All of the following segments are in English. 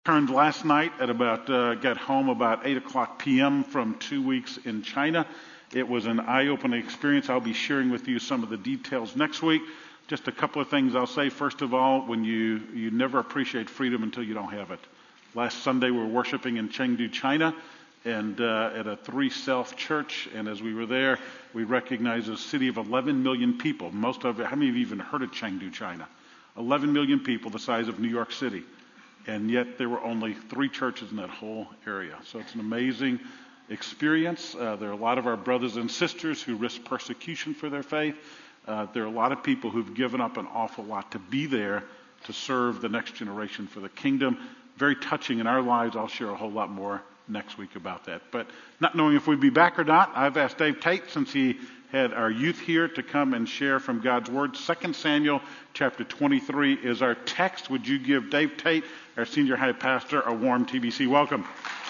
Returned last night at got home about 8 o'clock p.m. from 2 weeks in China. It was an eye-opening experience. I'll be sharing with you some of the details next week. Just a couple of things I'll say. First of all, when you never appreciate freedom until you don't have it. Last Sunday we were worshiping in Chengdu, China, and at a Three Self church. And as we were there, we recognized a city of 11 million people. How many of you even heard of Chengdu, China? 11 million people, the size of New York City. And yet there were only 3 churches in that whole area. So it's an amazing experience. There are a lot of our brothers and sisters who risk persecution for their faith. There are a lot of people who've given up an awful lot to be there to serve the next generation for the kingdom. Very touching in our lives. I'll share a whole lot more next week about that. But not knowing if we'd be back or not, I've asked Dave Tate, since he had our youth here, to come and share from God's Word. 2 Samuel chapter 23 is our text. Would you give Dave Tate, our senior high pastor, a warm TBC welcome?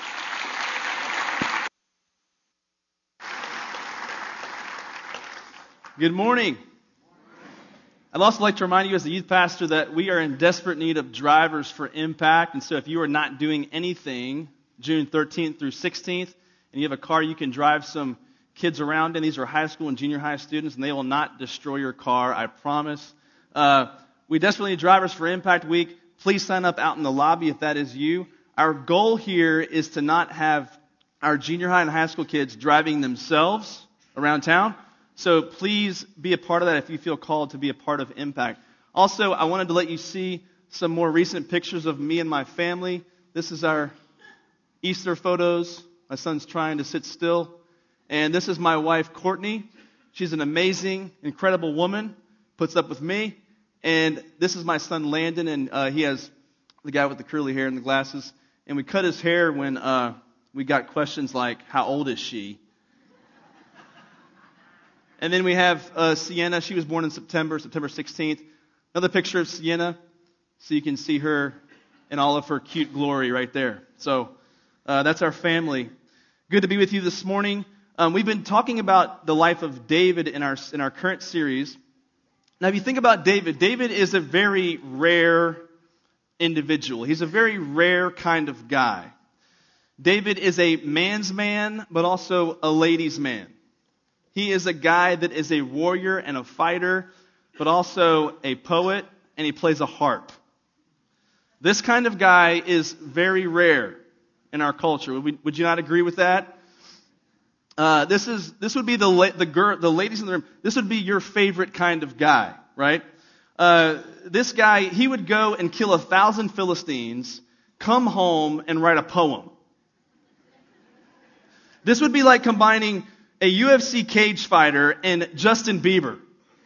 Good morning. I'd also like to remind you as the youth pastor that we are in desperate need of drivers for impact. And so if you are not doing anything June 13th through 16th, and you have a car you can drive some kids around in, these are high school and junior high students, and they will not destroy your car, I promise. We desperately need drivers for Impact Week. Please sign up out in the lobby if that is you. Our goal here is to not have our junior high and high school kids driving themselves around town. So please be a part of that if you feel called to be a part of Impact. Also, I wanted to let you see some more recent pictures of me and my family. This is our Easter photos. My son's trying to sit still. And this is my wife, Courtney. She's an amazing, incredible woman, puts up with me. And this is my son, Landon, and he has the guy with the curly hair and the glasses. And we cut his hair when we got questions like, how old is she? And then we have Sienna. She was born in September 16th. Another picture of Sienna, so you can see her in all of her cute glory right there. So that's our family. Good to be with you this morning. We've been talking about the life of David in our current series. Now, if you think about David is a very rare individual. He's a very rare kind of guy. David is a man's man, but also a ladies' man. He is a guy that is a warrior and a fighter, but also a poet, and he plays a harp. This kind of guy is very rare in our culture. Would you not agree with that? This would be the ladies in the room. This would be your favorite kind of guy, right? This guy, he would go and kill 1,000 Philistines, come home and write a poem. This would be like combining a UFC cage fighter and Justin Bieber.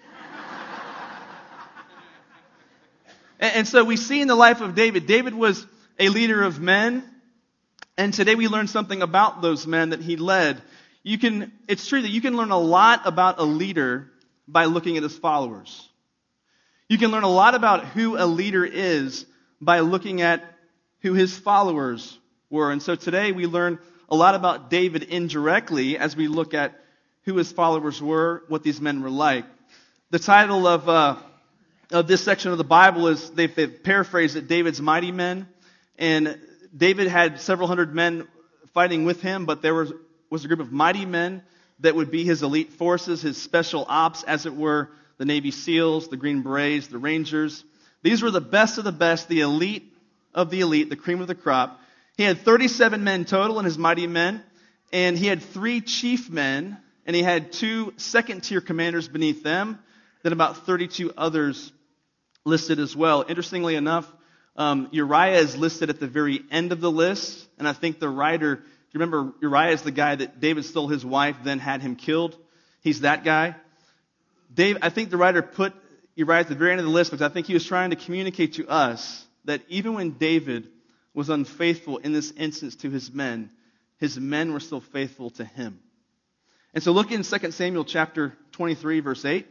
And so we see in the life of David, David was a leader of men, and today we learn something about those men that he led. It's true that you can learn a lot about a leader by looking at his followers. You can learn a lot about who a leader is by looking at who his followers were. And so today we learn a lot about David indirectly as we look at who his followers were, what these men were like. The title of this section of the Bible is, they've paraphrased it, David's Mighty Men. And David had several hundred men fighting with him, but there was a group of mighty men that would be his elite forces, his special ops, as it were, the Navy SEALs, the Green Berets, the Rangers. These were the best of the best, the elite of the elite, the cream of the crop. He had 37 men total in his mighty men, and he had 3 chief men, and he had 2 second-tier commanders beneath them, then about 32 others listed as well. Interestingly enough, Uriah is listed at the very end of the list, and I think the writer, you remember Uriah is the guy that David stole his wife, then had him killed. He's that guy. I think the writer put Uriah at the very end of the list because I think he was trying to communicate to us that even when David was unfaithful in this instance to his men were still faithful to him. And so look in 2 Samuel chapter 23, verse 8.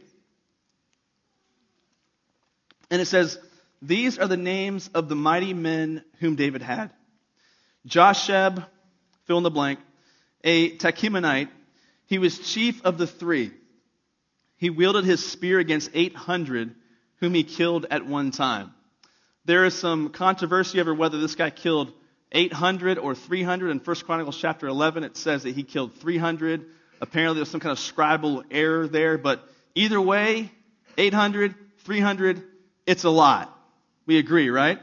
And it says, these are the names of the mighty men whom David had. Josheb, fill in the blank, a Tachimonite. He was chief of the 3. He wielded his spear against 800 whom he killed at one time. There is some controversy over whether this guy killed 800 or 300. In 1 Chronicles chapter 11, it says that he killed 300. Apparently, there's some kind of scribal error there. But either way, 800, 300, it's a lot. We agree, right?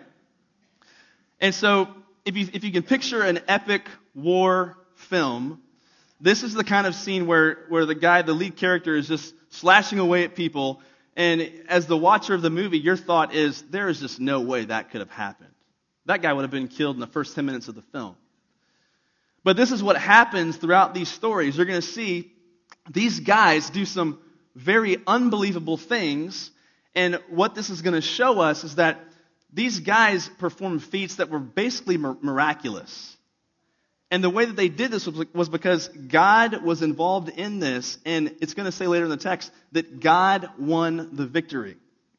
And so, if you can picture an epic war film, this is the kind of scene where the lead character is just slashing away at people. And as the watcher of the movie, your thought is, there is just no way that could have happened. That guy would have been killed in the first 10 minutes of the film. But this is what happens throughout these stories. You're going to see these guys do some very unbelievable things. And what this is going to show us is that these guys performed feats that were basically miraculous. And the way that they did this was because God was involved in this. And it's going to say later in the text that God won the victory.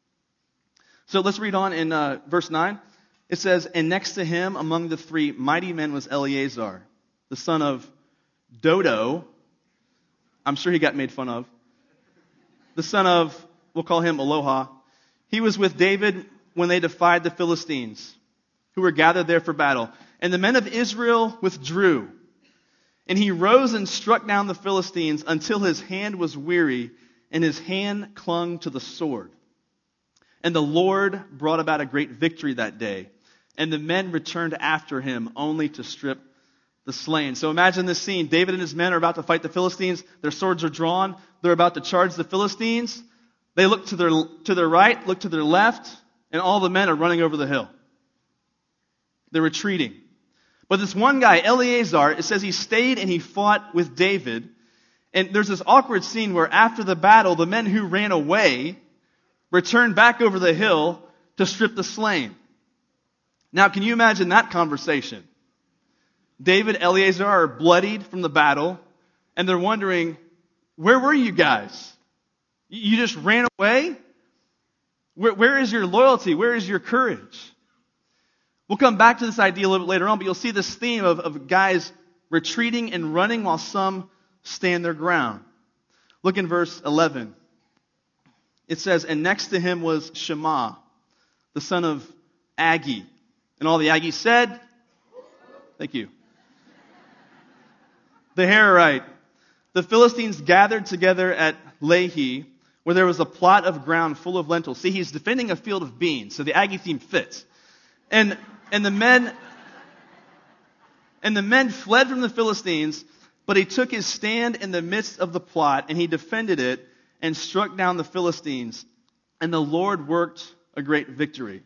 So let's read on in verse 9. It says, "And next to him among the three mighty men was Eleazar, the son of Dodo." I'm sure he got made fun of. The son of, we'll call him Aloha. He was with David when they defied the Philistines, who were gathered there for battle. And the men of Israel withdrew. And he rose and struck down the Philistines until his hand was weary, and his hand clung to the sword. And the Lord brought about a great victory that day. And the men returned after him only to strip the slain. So imagine this scene. David and his men are about to fight the Philistines. Their swords are drawn. They're about to charge the Philistines. They look to their right, look to their left, and all the men are running over the hill. They're retreating. But this one guy, Eleazar, it says he stayed and he fought with David. And there's this awkward scene where after the battle, the men who ran away returned back over the hill to strip the slain. Now, can you imagine that conversation? David, Eleazar are bloodied from the battle, and they're wondering, where were you guys? You just ran away? Where is your loyalty? Where is your courage? We'll come back to this idea a little bit later on, but you'll see this theme of guys retreating and running while some stand their ground. Look in verse 11. It says, "And next to him was Shema, the son of Agi. And all the Aggies said," thank you, "the Hararite, the Philistines gathered together at Lehi, where there was a plot of ground full of lentils." See, he's defending a field of beans, so the Aggie theme fits. And the men fled from the Philistines, but he took his stand in the midst of the plot, and he defended it and struck down the Philistines. And the Lord worked a great victory.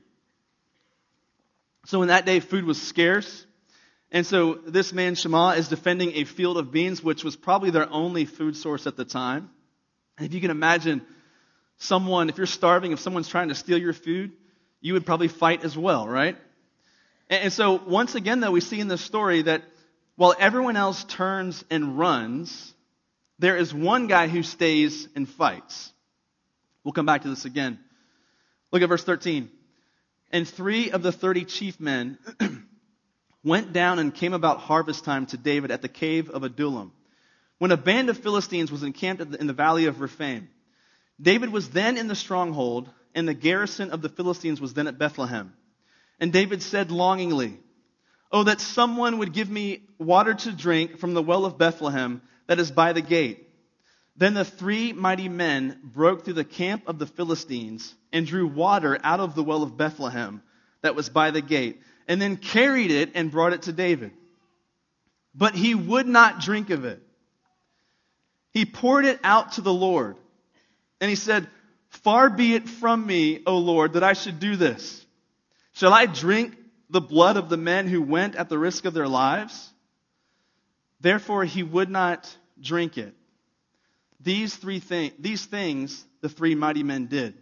So in that day, food was scarce. And so this man, Shema, is defending a field of beans, which was probably their only food source at the time. And if you can imagine someone, if you're starving, if someone's trying to steal your food, you would probably fight as well, right? And so once again, though, we see in this story that while everyone else turns and runs, there is one guy who stays and fights. We'll come back to this again. Look at verse 13. "And 3 of the 30 chief men went down and came about harvest time to David at the cave of Adullam, when a band of Philistines was encamped in the valley of Rephaim. David was then in the stronghold, and the garrison of the Philistines was then at Bethlehem. And David said longingly, 'Oh, that someone would give me water to drink from the well of Bethlehem that is by the gate.' Then the 3 mighty men broke through the camp of the Philistines and drew water out of the well of Bethlehem that was by the gate, and then carried it and brought it to David. But he would not drink of it. He poured it out to the Lord. And he said, 'Far be it from me, O Lord, that I should do this. Shall I drink the blood of the men who went at the risk of their lives?' Therefore he would not drink it. These things the 3 mighty men did."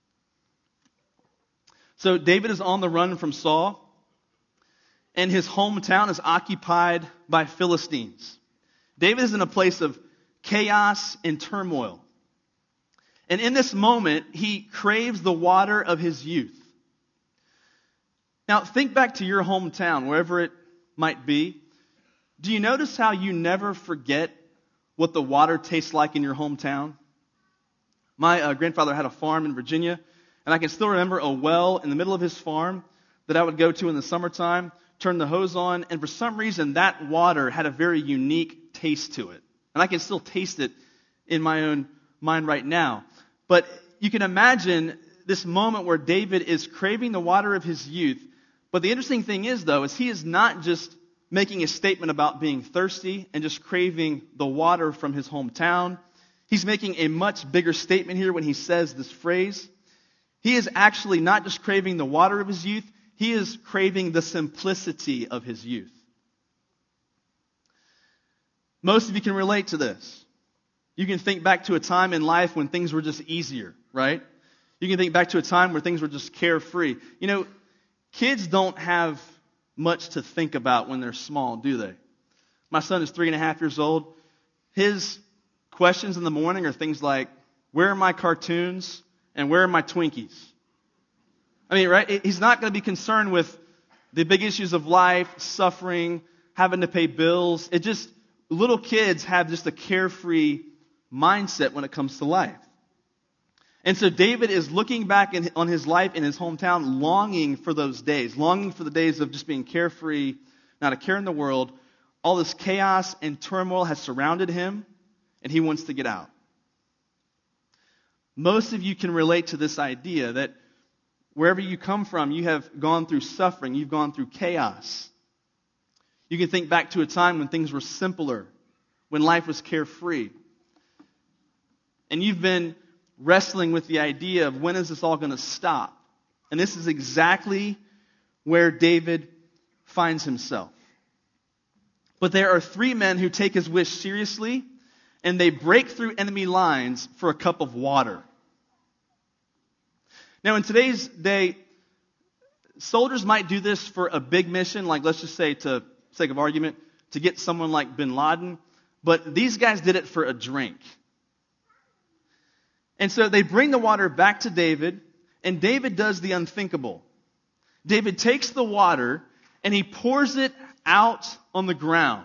So David is on the run from Saul, and his hometown is occupied by Philistines. David is in a place of chaos and turmoil. And in this moment, he craves the water of his youth. Now, think back to your hometown, wherever it might be. Do you notice how you never forget what the water tastes like in your hometown? My grandfather had a farm in Virginia, And I can still remember a well in the middle of his farm that I would go to in the summertime, turn the hose on, and for some reason that water had a very unique taste to it. And I can still taste it in my own mind right now. But you can imagine this moment where David is craving the water of his youth. But the interesting thing is, though, is he is not just making a statement about being thirsty and just craving the water from his hometown. He's making a much bigger statement here when he says this phrase. He is actually not just craving the water of his youth, he is craving the simplicity of his youth. Most of you can relate to this. You can think back to a time in life when things were just easier, right? You can think back to a time where things were just carefree. You know, kids don't have much to think about when they're small, do they? My son is 3.5 years old. His questions in the morning are things like, where are my cartoons and where are my Twinkies? I mean, right? He's not going to be concerned with the big issues of life, suffering, having to pay bills. Little kids have just a carefree mindset when it comes to life. And so David is looking back on his life in his hometown, longing for those days, longing for the days of just being carefree, not a care in the world. All this chaos and turmoil has surrounded him, and he wants to get out. Most of you can relate to this idea that wherever you come from, you have gone through suffering, you've gone through chaos. You can think back to a time when things were simpler, when life was carefree. And you've been wrestling with the idea of when is this all going to stop? And this is exactly where David finds himself. But there are 3 men who take his wish seriously, and they break through enemy lines for a cup of water. Now, in today's day, soldiers might do this for a big mission, like let's just say, to sake of argument, to get someone like bin Laden. But these guys did it for a drink. And so they bring the water back to David, and David does the unthinkable. David takes the water, and he pours it out on the ground.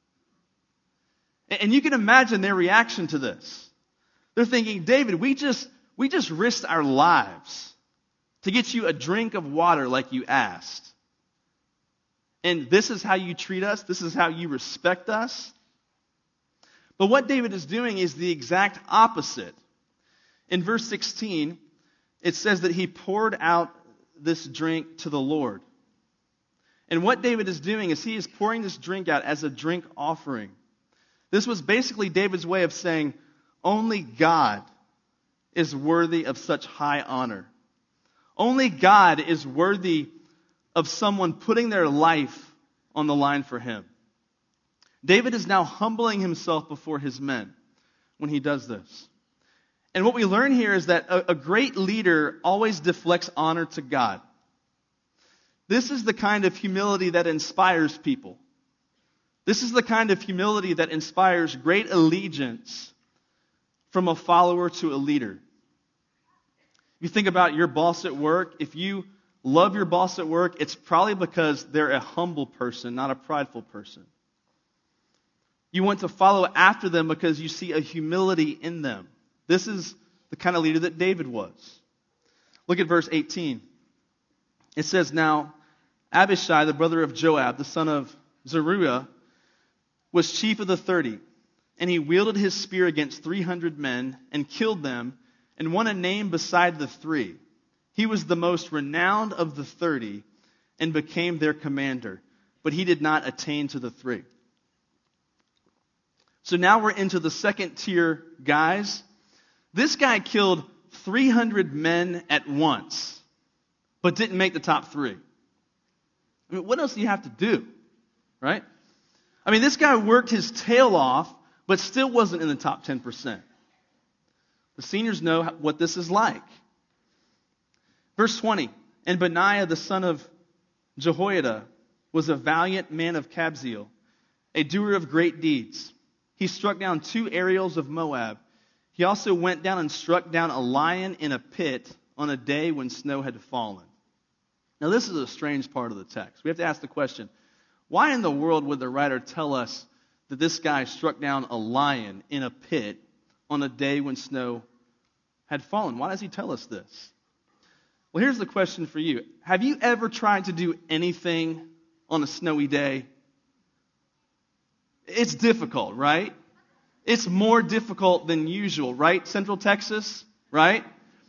And you can imagine their reaction to this. They're thinking, David, we just risked our lives to get you a drink of water like you asked. And this is how you treat us? This is how you respect us? But what David is doing is the exact opposite. In verse 16, it says that he poured out this drink to the Lord. And what David is doing is he is pouring this drink out as a drink offering. This was basically David's way of saying, only God is worthy of such high honor. Only God is worthy of someone putting their life on the line for him. David is now humbling himself before his men when he does this. And what we learn here is that a great leader always deflects honor to God. This is the kind of humility that inspires people. This is the kind of humility that inspires great allegiance from a follower to a leader. If you think about your boss at work, if you love your boss at work, it's probably because they're a humble person, not a prideful person. You want to follow after them because you see a humility in them. This is the kind of leader that David was. Look at verse 18. It says, now Abishai, the brother of Joab, the son of Zeruiah, was chief of the 30. And he wielded his spear against 300 men and killed them and won a name beside the 3. He was the most renowned of the 30 and became their commander. But he did not attain to the 3. So now we're into the second tier guys. This guy killed 300 men at once, but didn't make the top 3. I mean, what else do you have to do, right? I mean, this guy worked his tail off, but still wasn't in the top 10%. The seniors know what this is like. Verse 20, and Benaiah, the son of Jehoiada, was a valiant man of Kabzeel, a doer of great deeds. He struck down 2 Ariels of Moab. He also went down and struck down a lion in a pit on a day when snow had fallen. Now, this is a strange part of the text. We have to ask the question, why in the world would the writer tell us that this guy struck down a lion in a pit on a day when snow had fallen? Why does he tell us this? Well, here's the question for you. Have you ever tried to do anything on a snowy day? It's difficult, right? It's more difficult than usual, right? Central Texas, right?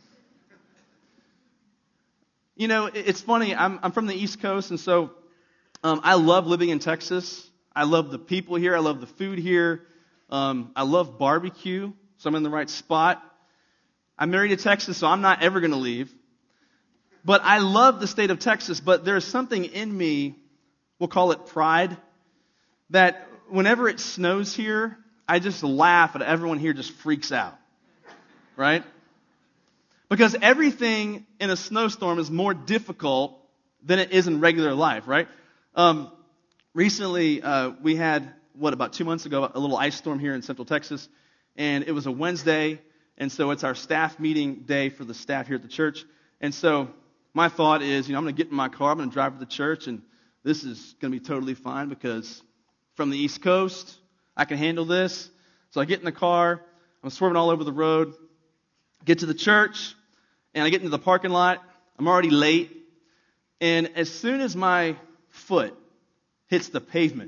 You know, it's funny. I'm from the East Coast, and so I love living in Texas. I love the people here. I love the food here. I love barbecue, so I'm in the right spot. I'm married to Texas, so I'm not ever going to leave. But I love the state of Texas, but there's something in me, we'll call it pride, that whenever it snows here, I just laugh and everyone here just freaks out, right? Because everything in a snowstorm is more difficult than it is in regular life, right? Recently, we had, about 2 months ago, a little ice storm here in Central Texas, and it was a Wednesday, and so it's our staff meeting day for the staff here at the church, and so my thought is, I'm going to get in my car, I'm going to drive to the church, and this is going to be totally fine because from the East Coast, I can handle this. So I get in the car, I'm swerving all over the road, get to the church, and I get into the parking lot. I'm already late, and as soon as my foot hits the pavement,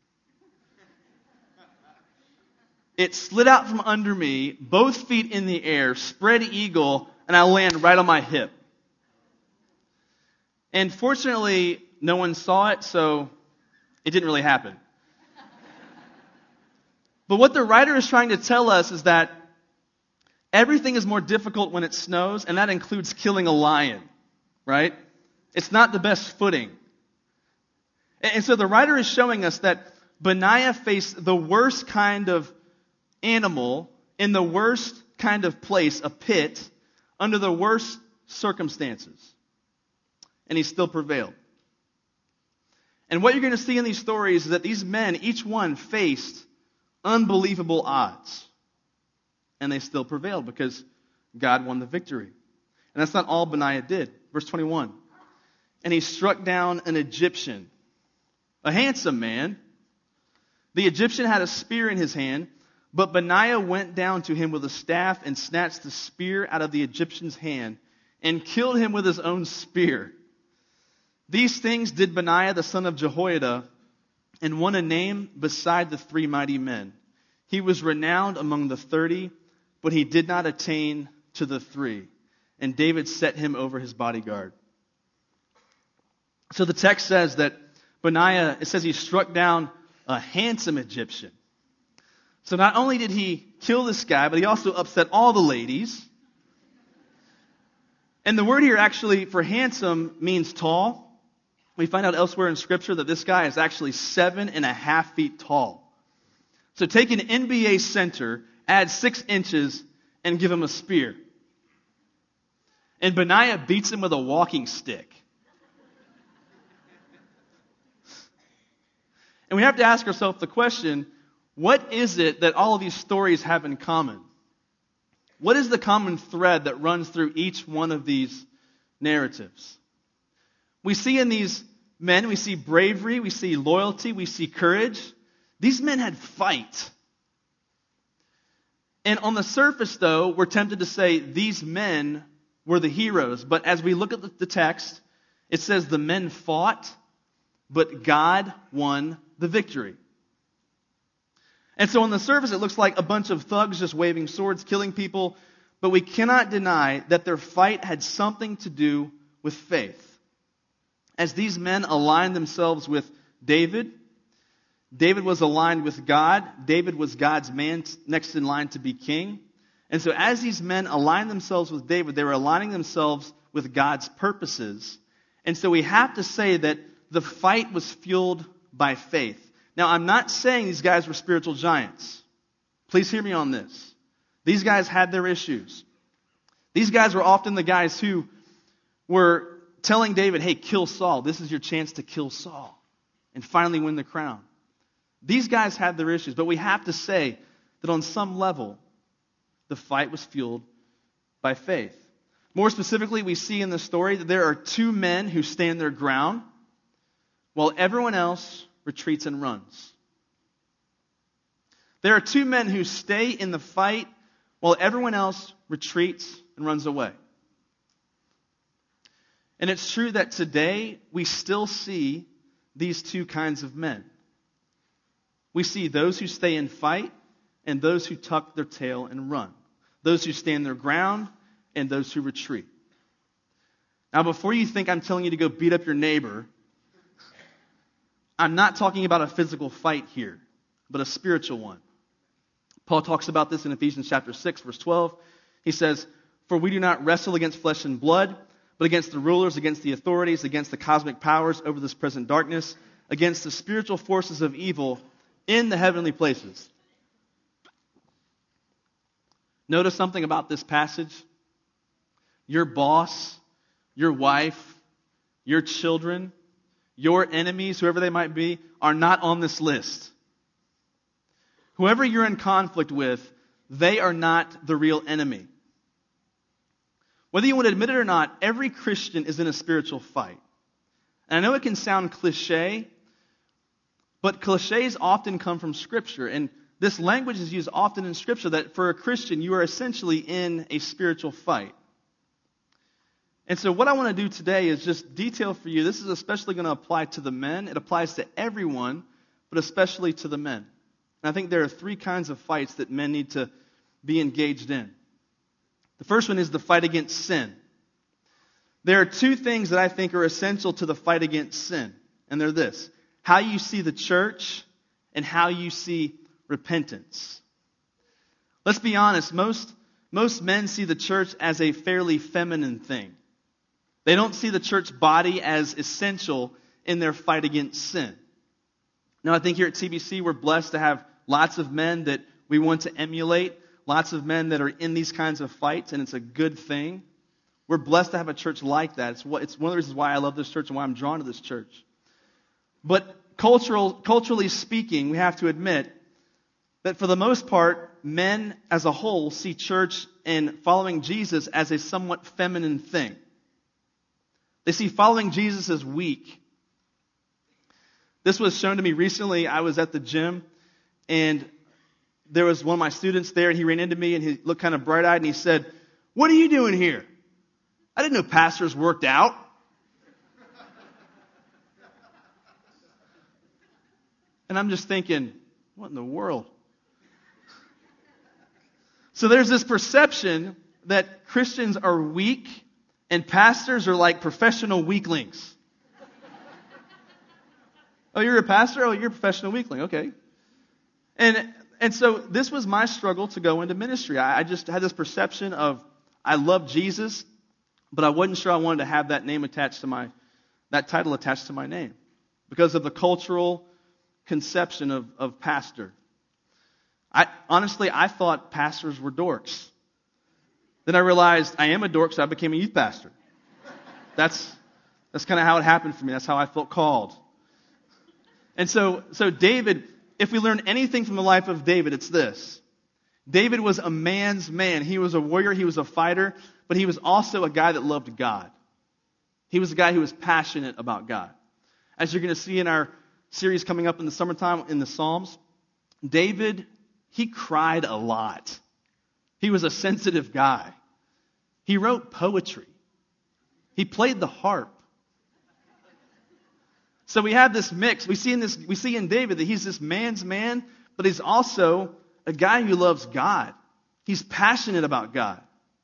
it slid out from under me, both feet in the air, spread eagle, and I land right on my hip. And fortunately, no one saw it, so it didn't really happen. But what the writer is trying to tell us is that everything is more difficult when it snows, and that includes killing a lion, right? It's not the best footing. And so the writer is showing us that Benaiah faced the worst kind of animal in the worst kind of place, a pit, under the worst circumstances. And he still prevailed. And what you're going to see in these stories is that these men, each one faced unbelievable odds. And they still prevailed because God won the victory. And that's not all Benaiah did. Verse 21. And he struck down an Egyptian, a handsome man. The Egyptian had a spear in his hand, but Benaiah went down to him with a staff and snatched the spear out of the Egyptian's hand and killed him with his own spear. These things did Benaiah the son of Jehoiada, and won a name beside the 3 mighty men. He was renowned among the 30, but he did not attain to the 3. And David set him over his bodyguard. So the text says that Benaiah, it says he struck down a handsome Egyptian. So not only did he kill this guy, but he also upset all the ladies. And the word here actually for handsome means tall. We find out elsewhere in Scripture that this guy is actually 7.5 feet tall. So take an NBA center, add 6 inches, and give him a spear. And Benaiah beats him with a walking stick. And we have to ask ourselves the question, what is it that all of these stories have in common? What is the common thread that runs through each one of these narratives? We see in these men, we see bravery, we see loyalty, we see courage. These men had fight. And on the surface, though, we're tempted to say these men were the heroes. But as we look at the text, it says the men fought, but God won the victory. And so on the surface, it looks like a bunch of thugs just waving swords, killing people. But we cannot deny that their fight had something to do with faith. As these men aligned themselves with David, David was aligned with God. David was God's man next in line to be king. And so as these men aligned themselves with David, they were aligning themselves with God's purposes. And so we have to say that the fight was fueled by faith. Now, I'm not saying these guys were spiritual giants. Please hear me on this. These guys had their issues. These guys were often the guys who were telling David, hey, kill Saul. This is your chance to kill Saul and finally win the crown. These guys had their issues, but we have to say that on some level, the fight was fueled by faith. More specifically, we see in the story that there are 2 men who stand their ground while everyone else retreats and runs. There are 2 men who stay in the fight while everyone else retreats and runs away. And it's true that today we still see these two kinds of men. We see those who stay and fight and those who tuck their tail and run. Those who stand their ground and those who retreat. Now, before you think I'm telling you to go beat up your neighbor, I'm not talking about a physical fight here, but a spiritual one. Paul talks about this in Ephesians chapter 6, verse 12. He says, "For we do not wrestle against flesh and blood, but against the rulers, against the authorities, against the cosmic powers over this present darkness, against the spiritual forces of evil in the heavenly places." Notice something about this passage. Your boss, your wife, your children, your enemies, whoever they might be, are not on this list. Whoever you're in conflict with, they are not the real enemy. Whether you want to admit it or not, every Christian is in a spiritual fight. And I know it can sound cliche, but cliches often come from Scripture. And this language is used often in Scripture that for a Christian, you are essentially in a spiritual fight. And so what I want to do today is just detail for you. This is especially going to apply to the men. It applies to everyone, but especially to the men. And I think there are three kinds of fights that men need to be engaged in. The first one is the fight against sin. There are two things that I think are essential to the fight against sin. And they're this: how you see the church and how you see repentance. Let's be honest, most men see the church as a fairly feminine thing. They don't see the church body as essential in their fight against sin. Now, I think here at TBC we're blessed to have lots of men that we want to emulate, lots of men that are in these kinds of fights, and it's a good thing. We're blessed to have a church like that. It's one of the reasons why I love this church and why I'm drawn to this church. But culturally speaking, we have to admit that for the most part, men as a whole see church and following Jesus as a somewhat feminine thing. They see following Jesus as weak. This was shown to me recently. I was at the gym, and there was one of my students there, and he ran into me, and he looked kind of bright-eyed, and he said, "What are you doing here? I didn't know pastors worked out." And I'm just thinking, what in the world? So there's this perception that Christians are weak and pastors are like professional weaklings. Oh, you're a pastor? Oh, you're a professional weakling. Okay. And so this was my struggle to go into ministry. I just had this perception of I love Jesus, but I wasn't sure I wanted to have that name attached to that title attached to my name because of the cultural conception of pastor. Honestly, I thought pastors were dorks. Then I realized I am a dork, so I became a youth pastor. That's kind of how it happened for me. That's how I felt called. And so David, if we learn anything from the life of David, it's this. David was a man's man. He was a warrior. He was a fighter. But he was also a guy that loved God. He was a guy who was passionate about God. As you're going to see in our series coming up in the summertime in the Psalms, David, he cried a lot. He was a sensitive guy. He wrote poetry. He played the harp. So we have this mix. We see in David that he's this man's man, but he's also a guy who loves God. He's passionate about God.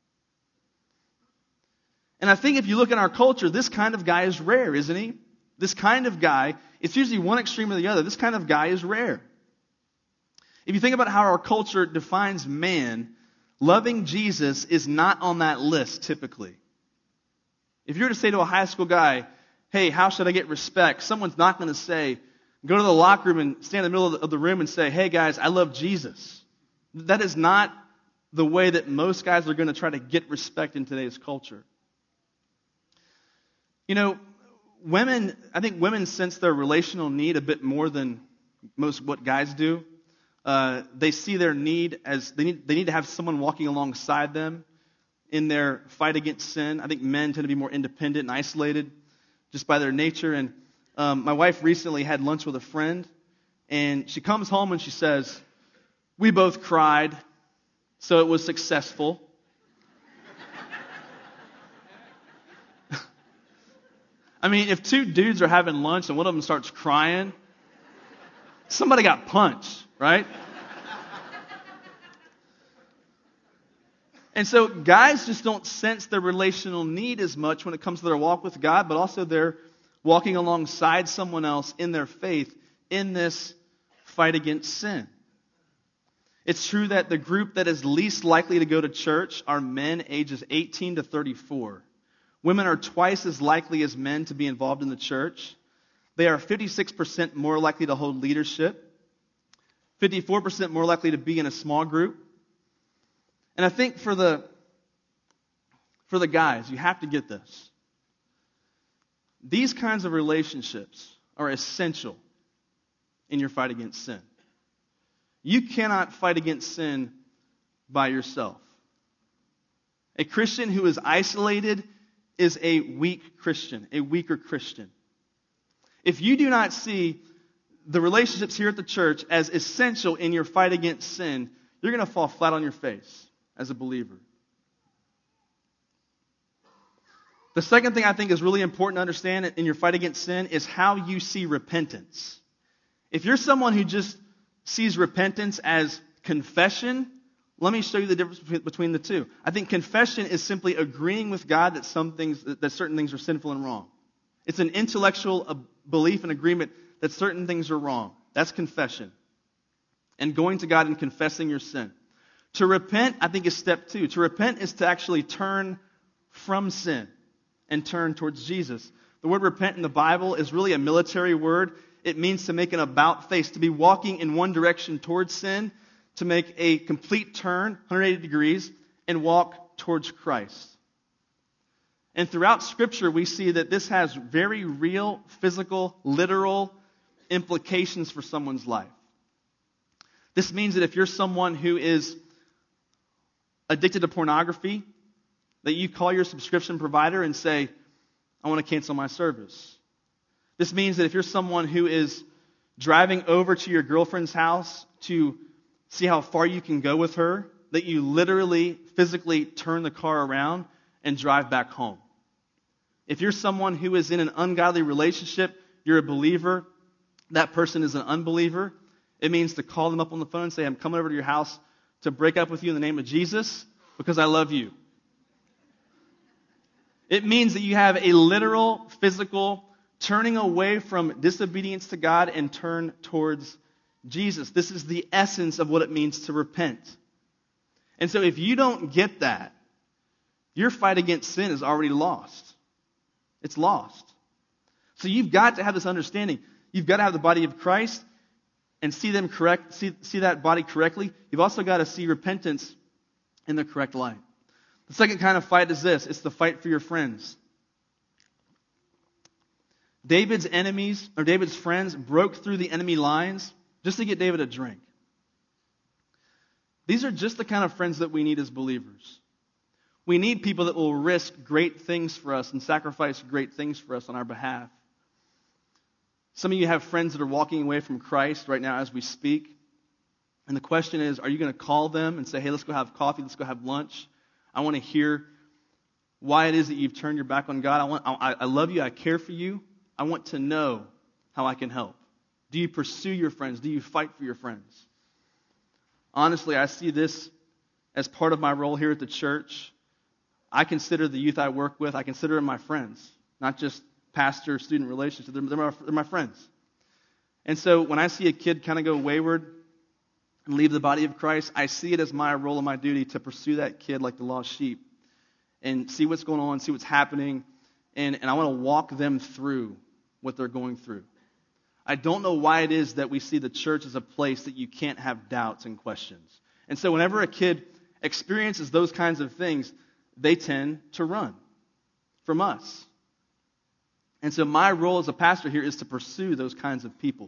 And I think if you look in our culture, this kind of guy is rare, isn't he? This kind of guy, it's usually one extreme or the other. This kind of guy is rare. If you think about how our culture defines man, loving Jesus is not on that list typically. If you were to say to a high school guy, "Hey, how should I get respect?" someone's not going to say, go to the locker room and stand in the middle of the room and say, "Hey guys, I love Jesus." That is not the way that most guys are going to try to get respect in today's culture. You know, I think women sense their relational need a bit more than most what guys do. They see their need as they need to have someone walking alongside them in their fight against sin. I think men tend to be more independent and isolated just by their nature. And my wife recently had lunch with a friend, and she comes home and she says, "We both cried, so it was successful." I mean, if two dudes are having lunch and one of them starts crying, somebody got punched, right? And so guys just don't sense their relational need as much when it comes to their walk with God, but also they're walking alongside someone else in their faith in this fight against sin. It's true that the group that is least likely to go to church are men ages 18 to 34. Women are twice as likely as men to be involved in the church. They are 56% more likely to hold leadership, 54% more likely to be in a small group. And I think for the guys, you have to get this. These kinds of relationships are essential in your fight against sin. You cannot fight against sin by yourself. A Christian who is isolated is a weak Christian, a weaker Christian. If you do not see the relationships here at the church as essential in your fight against sin, you're going to fall flat on your face as a believer. The second thing I think is really important to understand in your fight against sin is how you see repentance. If you're someone who just sees repentance as confession, let me show you the difference between the two. I think confession is simply agreeing with God that certain things are sinful and wrong. It's an intellectual belief and agreement that certain things are wrong. That's confession. And going to God and confessing your sin. To repent, I think, is step 2. To repent is to actually turn from sin and turn towards Jesus. The word repent in the Bible is really a military word. It means to make an about face, to be walking in one direction towards sin, to make a complete turn, 180 degrees, and walk towards Christ. And throughout Scripture, we see that this has very real, physical, literal implications for someone's life. This means that if you're someone who is addicted to pornography, that you call your subscription provider and say, I want to cancel my service. This means that if you're someone who is driving over to your girlfriend's house to see how far you can go with her, that you literally, physically turn the car around and drive back home. If you're someone who is in an ungodly relationship, you're a believer, that person is an unbeliever, it means to call them up on the phone and say, I'm coming over to your house to break up with you in the name of Jesus because I love you. It means that you have a literal, physical turning away from disobedience to God and turn towards Jesus. This is the essence of what it means to repent. And so if you don't get that, your fight against sin is already lost. It's lost. So you've got to have this understanding. You've got to have the body of Christ and see that body correctly. You've also got to see repentance in the correct light. The second kind of fight is this. It's the fight for your friends. David's friends broke through the enemy lines just to get David a drink. These are just the kind of friends that we need as believers. We need people that will risk great things for us and sacrifice great things for us on our behalf. Some of you have friends that are walking away from Christ right now as we speak. And the question is, are you going to call them and say, hey, let's go have coffee, let's go have lunch? I want to hear why it is that you've turned your back on God. I love you, I care for you. I want to know how I can help. Do you pursue your friends? Do you fight for your friends? Honestly, I see this as part of my role here at the church. I consider the youth I work with, I consider them my friends, not just pastor-student relationships. They're my friends. And so when I see a kid kind of go wayward and leave the body of Christ, I see it as my role and my duty to pursue that kid like the lost sheep and see what's going on, see what's happening, and I want to walk them through what they're going through. I don't know why it is that we see the church as a place that you can't have doubts and questions. And so whenever a kid experiences those kinds of things, they tend to run from us. And so my role as a pastor here is to pursue those kinds of people.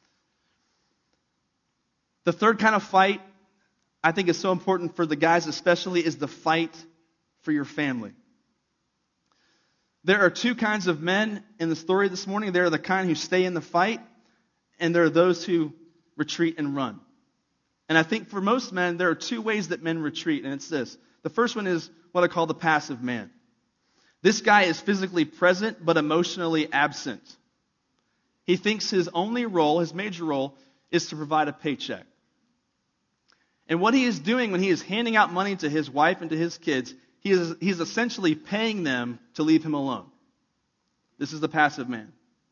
The third kind of fight I think is so important for the guys especially is the fight for your family. There are two kinds of men in the story this morning. There are the kind who stay in the fight, and there are those who retreat and run. And I think for most men, there are two ways that men retreat, and it's this. The first one is what I call the passive man. This guy is physically present but emotionally absent. He thinks his only role, his major role, is to provide a paycheck. And what he is doing when he is handing out money to his wife and to his kids, he's essentially paying them to leave him alone. This is the passive man.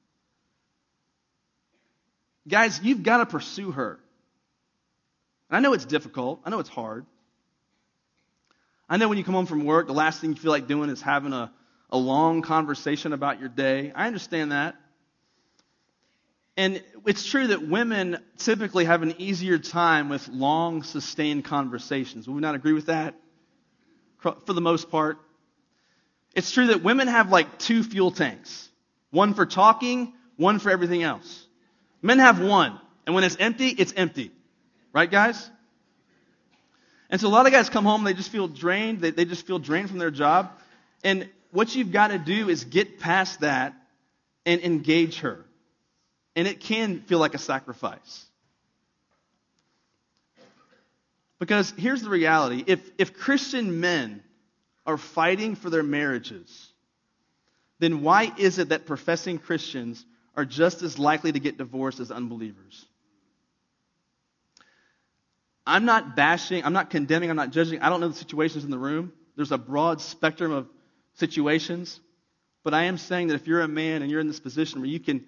Guys, you've got to pursue her. And I know it's difficult. I know it's hard. I know when you come home from work, the last thing you feel like doing is having a long conversation about your day. I understand that. And it's true that women typically have an easier time with long, sustained conversations. Would we not agree with that? For the most part. It's true that women have like 2 fuel tanks. One for talking, one for everything else. Men have one. And when it's empty, it's empty. Right, guys? And so a lot of guys come home, they just feel drained. They just feel drained from their job. And what you've got to do is get past that and engage her. And it can feel like a sacrifice. Because here's the reality. If Christian men are fighting for their marriages, then why is it that professing Christians are just as likely to get divorced as unbelievers? I'm not bashing, I'm not condemning, I'm not judging. I don't know the situations in the room. There's a broad spectrum of situations. But I am saying that if you're a man and you're in this position where you can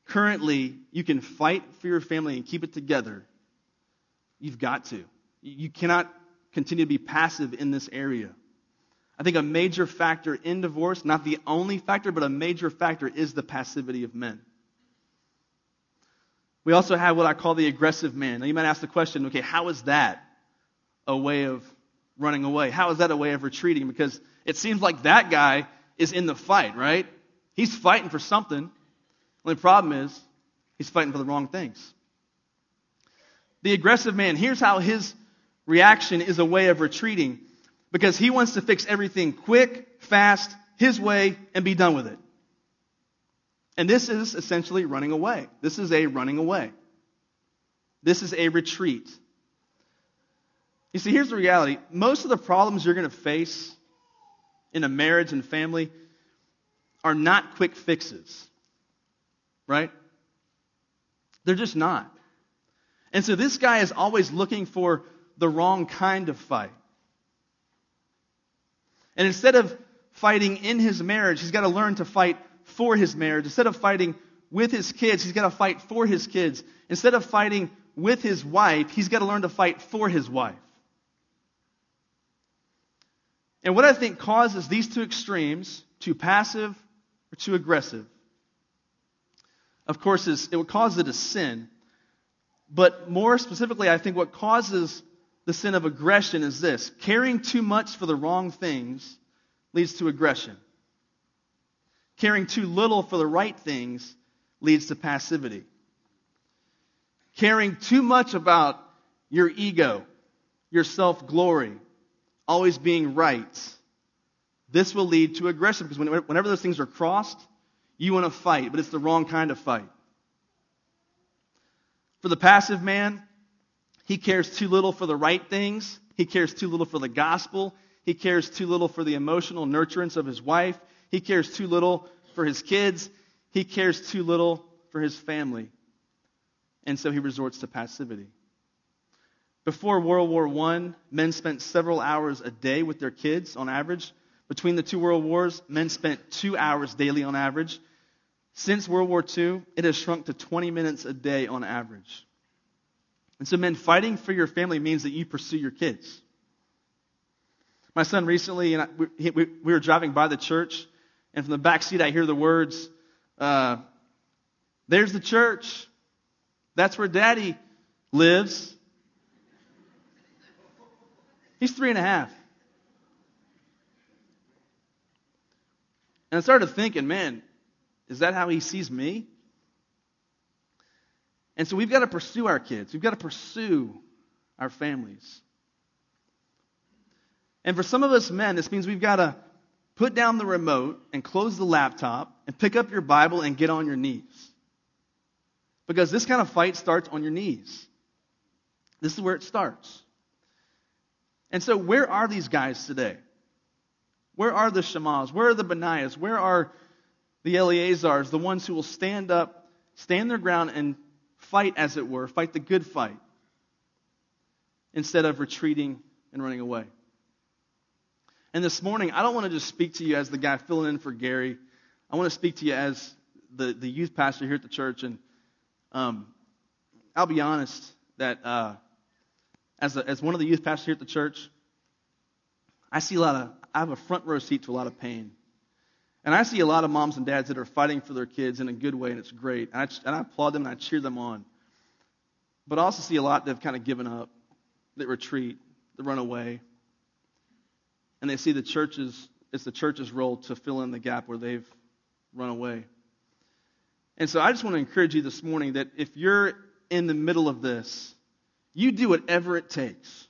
fight for your family and keep it together, you've got to. You cannot continue to be passive in this area. I think a major factor in divorce, not the only factor, but a major factor is the passivity of men. We also have what I call the aggressive man. Now you might ask the question, okay, how is that a way of running away? How is that a way of retreating? Because it seems like that guy is in the fight, right? He's fighting for something. The only problem is he's fighting for the wrong things. The aggressive man, here's how his reaction is a way of retreating, because he wants to fix everything quick, fast, his way, and be done with it. And this is essentially running away. This is a running away. This is a retreat. You see, here's the reality. Most of the problems you're going to face in a marriage and family are not quick fixes. Right? They're just not. And so this guy is always looking for the wrong kind of fight. And instead of fighting in his marriage, he's got to learn to fight for his marriage. Instead of fighting with his kids, he's got to fight for his kids. Instead of fighting with his wife, he's got to learn to fight for his wife. And what I think causes these two extremes, too passive or too aggressive, of course, it would cause it a sin. But more specifically, I think what causes the sin of aggression is this. Caring too much for the wrong things leads to aggression. Caring too little for the right things leads to passivity. Caring too much about your ego, your self-glory, always being right, this will lead to aggression, because whenever those things are crossed, you want to fight, but it's the wrong kind of fight. For the passive man, he cares too little for the right things. He cares too little for the gospel. He cares too little for the emotional nurturance of his wife. He cares too little for his kids. He cares too little for his family. And so he resorts to passivity. Before World War I, men spent several hours a day with their kids on average. Between the two world wars, men spent 2 hours daily on average. Since World War II, it has shrunk to 20 minutes a day on average. And so, men, fighting for your family means that you pursue your kids. My son recently, we were driving by the church, and from the back seat I hear the words, "There's the church. That's where Daddy lives." He's 3.5. And I started thinking, man, is that how he sees me? And so we've got to pursue our kids. We've got to pursue our families. And for some of us men, this means we've got to put down the remote and close the laptop and pick up your Bible and get on your knees. Because this kind of fight starts on your knees. This is where it starts. And so where are these guys today? Where are the Shammahs? Where are the Benaiahs? Where are the Eleazars, the ones who will stand up, stand their ground, and fight, as it were, fight the good fight, instead of retreating and running away? And this morning, I don't want to just speak to you as the guy filling in for Gary. I want to speak to you as the youth pastor here at the church. And I'll be honest that as one of the youth pastors here at the church, I have a front row seat to a lot of pain. And I see a lot of moms and dads that are fighting for their kids in a good way, and it's great. And I applaud them and I cheer them on. But I also see a lot that have kind of given up, that retreat, that run away. And they see it's the church's role to fill in the gap where they've run away. And so I just want to encourage you this morning that if you're in the middle of this, you do whatever it takes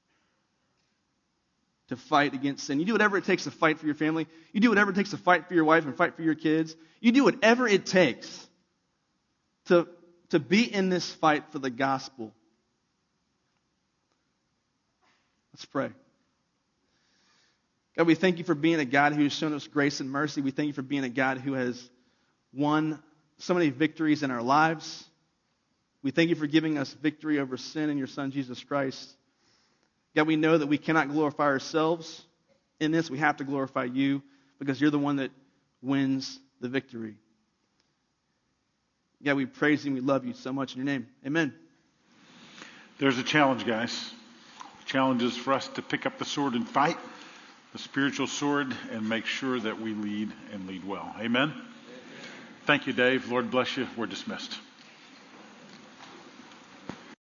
to fight against sin. You do whatever it takes to fight for your family. You do whatever it takes to fight for your wife and fight for your kids. You do whatever it takes to be in this fight for the gospel. Let's pray. God, we thank you for being a God who has shown us grace and mercy. We thank you for being a God who has won so many victories in our lives. We thank you for giving us victory over sin in your Son, Jesus Christ. God, we know that we cannot glorify ourselves in this. We have to glorify you because you're the one that wins the victory. God, we praise you and we love you so much in your name. Amen. There's a challenge, guys. The challenge is for us to pick up the sword and fight, the spiritual sword, and make sure that we lead and lead well. Amen? Thank you, Dave. Lord bless you. We're dismissed.